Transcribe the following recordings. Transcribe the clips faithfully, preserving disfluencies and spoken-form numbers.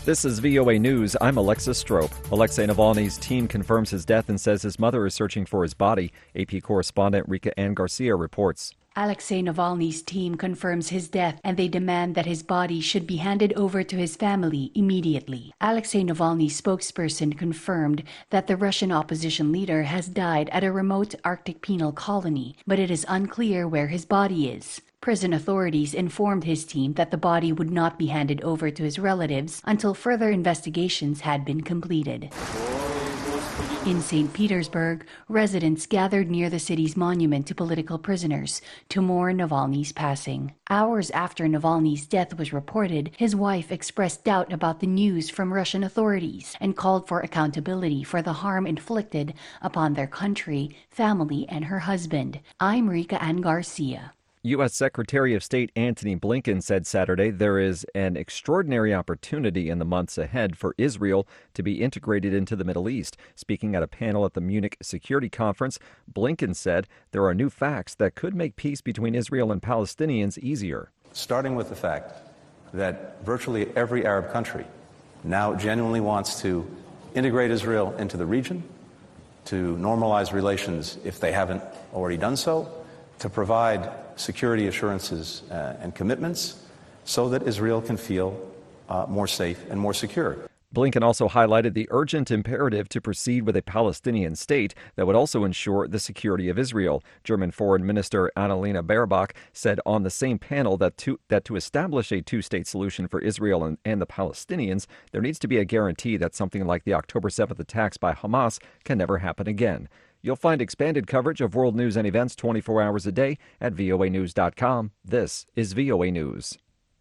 This is V O A News. I'm Alexis Strope. Alexei Navalny's team confirms his death and says his mother is searching for his body. A P correspondent Rika Ann Garcia reports. Alexei Navalny's team confirms his death and they demand that his body should be handed over to his family immediately. Alexei Navalny's spokesperson confirmed that the Russian opposition leader has died at a remote Arctic penal colony, but it is unclear where his body is. Prison authorities informed his team that the body would not be handed over to his relatives until further investigations had been completed. In Saint Petersburg, residents gathered near the city's monument to political prisoners to mourn Navalny's passing. Hours after Navalny's death was reported, his wife expressed doubt about the news from Russian authorities and called for accountability for the harm inflicted upon their country, family, and her husband. I'm Rika Ann Garcia. U S Secretary of State Antony Blinken said Saturday there is an extraordinary opportunity in the months ahead for Israel to be integrated into the Middle East. Speaking at a panel at the Munich Security Conference, Blinken said there are new facts that could make peace between Israel and Palestinians easier. Starting with the fact that virtually every Arab country now genuinely wants to integrate Israel into the region, to normalize relations if they haven't already done so, to provide security assurances uh, and commitments so that Israel can feel uh, more safe and more secure. Blinken also highlighted the urgent imperative to proceed with a Palestinian state that would also ensure the security of Israel. German Foreign Minister Annalena Baerbock said on the same panel that to, that to establish a two-state solution for Israel and, and the Palestinians, there needs to be a guarantee that something like the October seventh attacks by Hamas can never happen again. You'll find expanded coverage of world news and events twenty-four hours a day at V O A news dot com. This is V O A News.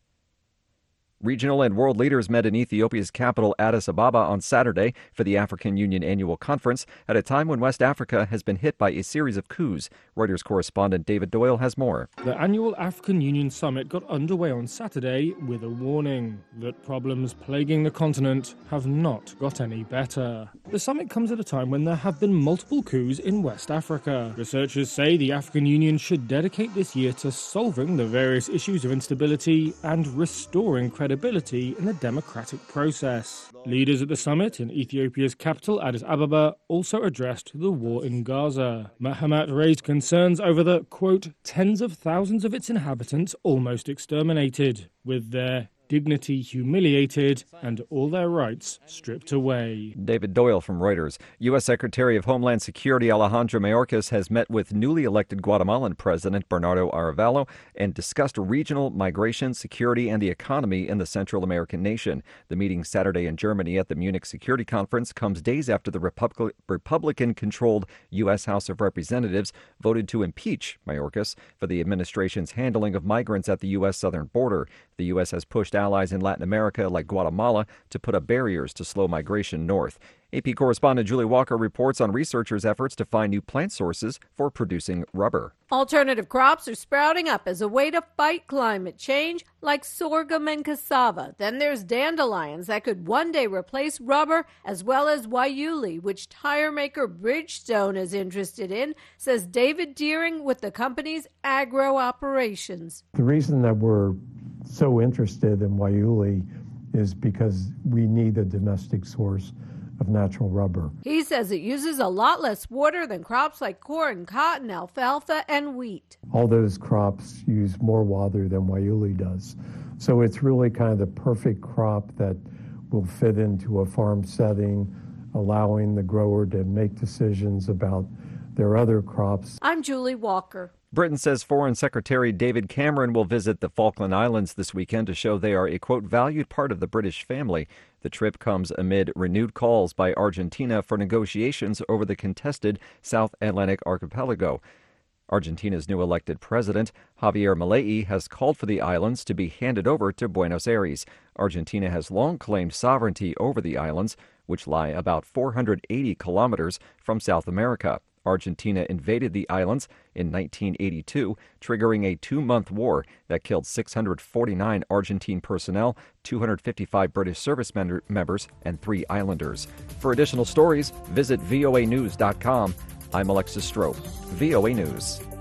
Regional and world leaders met in Ethiopia's capital Addis Ababa on Saturday for the African Union Annual Conference at a time when West Africa has been hit by a series of coups. Reuters correspondent David Doyle has more. The annual African Union Summit got underway on Saturday with a warning that problems plaguing the continent have not got any better. The summit comes at a time when there have been multiple coups in West Africa. Researchers say the African Union should dedicate this year to solving the various issues of instability and restoring credibility in the democratic process. Leaders at the summit in Ethiopia's capital, Addis Ababa, also addressed the war in Gaza. Mahamat raised concerns over the, quote, tens of thousands of its inhabitants almost exterminated, with their dignity humiliated and all their rights stripped away. David Doyle from Reuters. U S Secretary of Homeland Security Alejandro Mayorkas has met with newly elected Guatemalan President Bernardo Arevalo and discussed regional migration, security, and the economy in the Central American nation. The meeting Saturday in Germany at the Munich Security Conference comes days after the Repub- Republican-controlled U S House of Representatives voted to impeach Mayorkas for the administration's handling of migrants at the U S southern border. The U S has pushed allies in Latin America like Guatemala to put up barriers to slow migration north. A P correspondent Julie Walker reports on researchers' efforts to find new plant sources for producing rubber. Alternative crops are sprouting up as a way to fight climate change, like sorghum and cassava. Then there's dandelions that could one day replace rubber, as well as wayuli, which tire maker Bridgestone is interested in, says David Deering with the company's agro operations. The reason that we're so interested in wayuli is because we need a domestic source of natural rubber. He says it uses a lot less water than crops like corn, cotton, alfalfa, and wheat. All those crops use more water than wayuli does. So it's really kind of the perfect crop that will fit into a farm setting, allowing the grower to make decisions about their other crops. I'm Julie Walker. Britain says Foreign Secretary David Cameron will visit the Falkland Islands this weekend to show they are a, quote, valued part of the British family. The trip comes amid renewed calls by Argentina for negotiations over the contested South Atlantic archipelago. Argentina's new elected president, Javier Milei, has called for the islands to be handed over to Buenos Aires. Argentina has long claimed sovereignty over the islands, which lie about four hundred eighty kilometers from South America. Argentina invaded the islands in nineteen eighty-two, triggering a two-month war that killed six hundred forty-nine Argentine personnel, two hundred fifty-five British service member- members, and three islanders. For additional stories, visit V O A news dot com. I'm Alexis Strope, V O A News.